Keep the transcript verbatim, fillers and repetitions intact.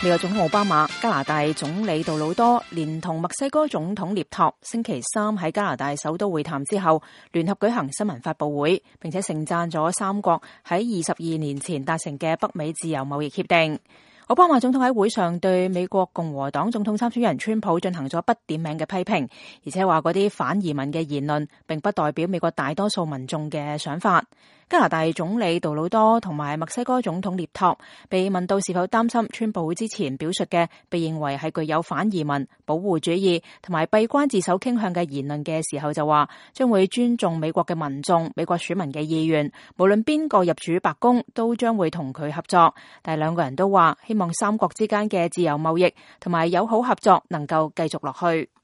美國總統奧巴馬、加拿大總理杜魯多連同墨西哥總統涅托星期三喺加拿大首都會談之後，聯合舉行新聞發佈會，並且盛讚咗三國喺二十二年前達成嘅北美自由貿易協定。奧巴馬總統喺會上對美國共和黨總統參選人川普進行咗不點名嘅批評，而且話嗰啲反移民嘅言論並不代表美國大多數民眾嘅想法。加拿大總理杜魯多同埋墨西哥總統涅托被問到是否擔心川普之前表述嘅被認為係具有反移民、保護主義同埋閉關自守傾向嘅言論嘅時候，就話將會尊重美國嘅民眾、美國選民嘅意願，無論邊個入主白宮都將會同佢合作。但係兩個人都話希望三國之間嘅自由貿易同埋友好合作能夠繼續落去。